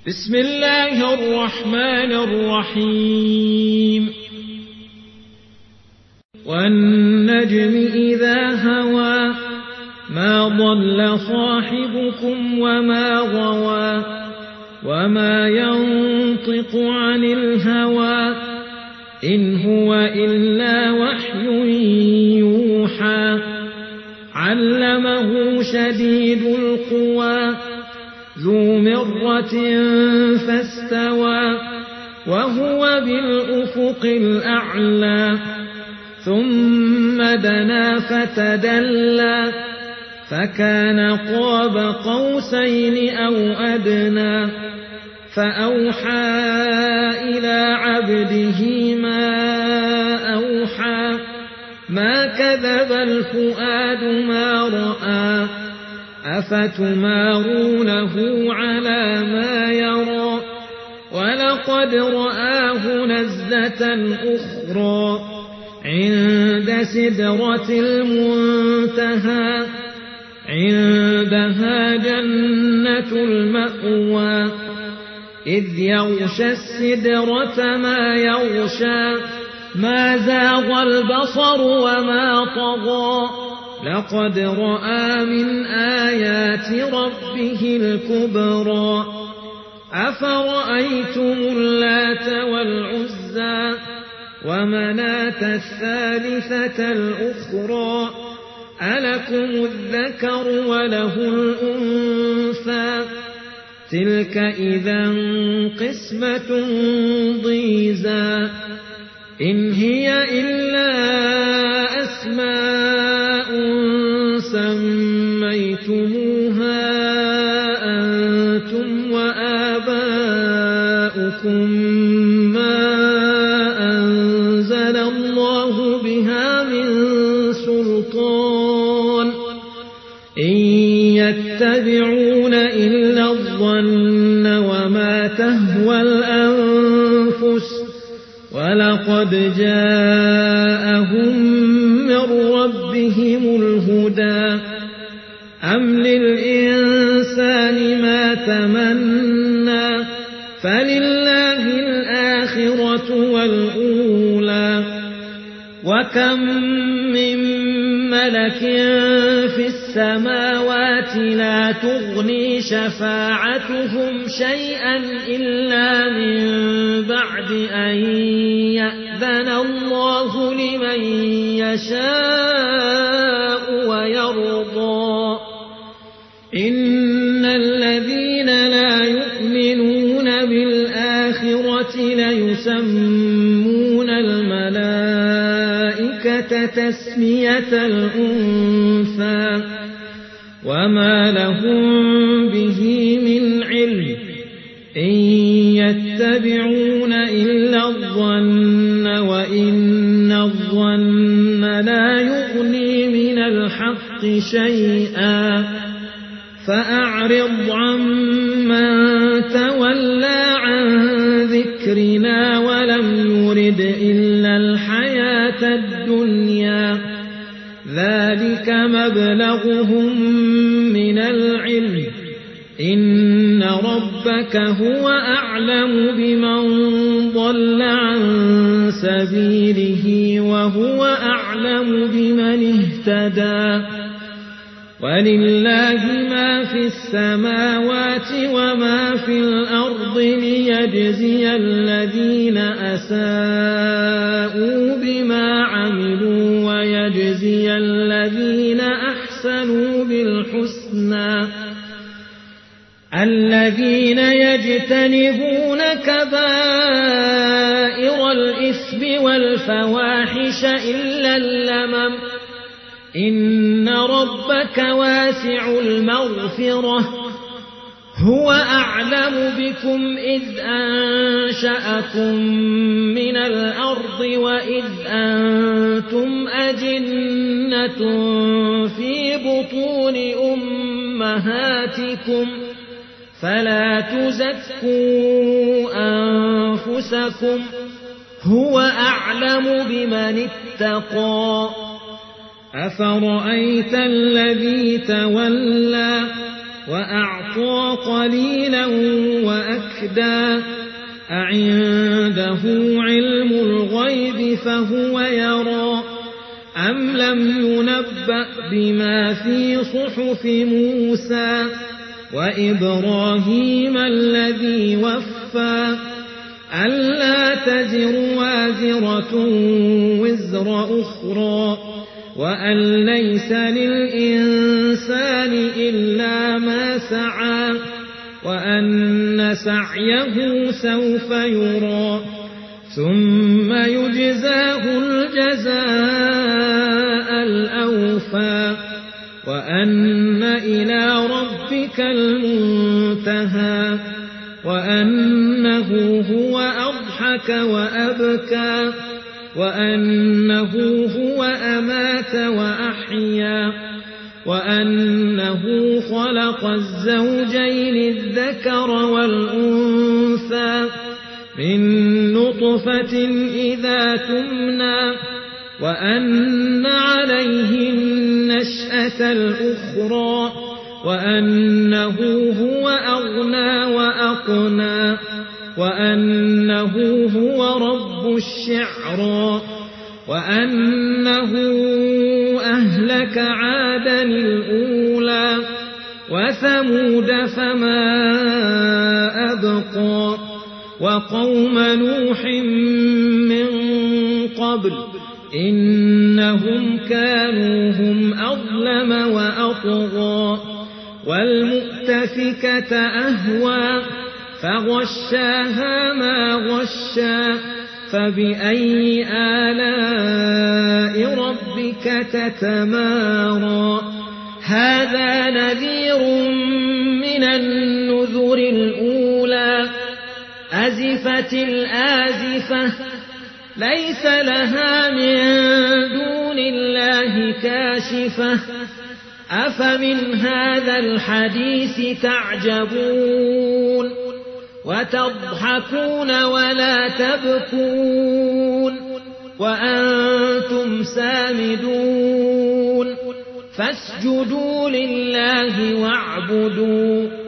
بسم الله الرحمن الرحيم والنجم إذا هوى ما ضل صاحبكم وما غوى وما ينطق عن الهوى إن هو إلا وحي يوحى علمه شديد القوى ذو مرة فاستوى وهو بالأفق الأعلى ثم دنا فتدلى فكان قاب قوسين أو أدنى فأوحى إلى عبده ما أوحى ما كذب الفؤاد ما رأى أفتمارونه على ما يرى ولقد رآه نزلة أخرى عند سدرة المنتهى عندها جنة المأوى إذ يغشى السدرة ما يغشى ما زاغ البصر وما طغى لقد رأى من آيات ربه الكبرى أفرأيتم اللات والعزى ومناة الثالثة الأخرى ألكم الذكر وله الأنثى تلك إذا قسمة ضيزى إن هي إلا أسماء سميتموها أنتم وآباؤكم ما أنزل الله بها من سلطان إن يتبعون إلا الظن وما تهوى الأنفس ولقد جاءهم من ربهم الهدى أم للإنسان ما تمنى فلله الآخرة والأولى وكم من ملك في السماوات لا تغني شفاعتهم شيئا إلا من بعد أن يأذن الله لمن يشاء ويرضى إن الذين لا يؤمنون بالآخرة ليسمون الملائكة تسمية الأنثى وما لهم به من علم إن يتبعون إلا الظن وإن الظن لا يغني من الحق شيئا فأعرض عمن تولى عن ذكرنا ولم يرد إلا الحياة الدنيا ذلك مبلغهم من العلم إن ربك هو أعلم بمن ضل عن سبيله وهو أعلم بمن اهتدى ولله ما في السماوات وما في الأرض ليجزي الذين أساءوا بما عملوا ويجزي الذين أحسنوا بالحسنى الذين يجتنبون كبائر الإثم والفواحش إلا اللمم إن ربك واسع المغفرة هو أعلم بكم إذ أنشأكم من الأرض وإذ أنتم أجنة في بطون أمهاتكم فلا تزكوا أنفسكم هو أعلم بمن اتقى أفرأيت الذي تولى وأعطى قليلا وأكثر رشدا أعنده علم الغيب فهو يرى أم لم ينبأ بما في صحف موسى وإبراهيم الذي وفى ألا تزر وازرة وزر أخرى وأن ليس للإنسان إلا ما سعى وأن سعيه سوف يرى ثم يجزاه الجزاء الأوفى وأن إلى ربك المنتهى وأنه هو أضحك وأبكى وأنه هو أمات وأحيا وأنه خلق الزوجين الذكر والأنثى من نطفة إذا تمنى وأن عليه النشأة الأخرى وأنه هو أغنى وأقنى وأنه هو رب الشعرى وأنه أهلك عادا الأولى وثمود فما أبقى وقوم نوح من قبل إنهم كانوا هم أظلم وأطغى والمؤتفكة أهوى فغشاها ما غشا فبأي آلاء ربك تتمارى هذا نذير من النذر الأولى أزفت الآزفة ليس لها من دون الله كاشفة أفمن هذا الحديث تعجبون وتضحكون ولا تبكون وأنتم سامدون فاسجدوا لله واعبدوا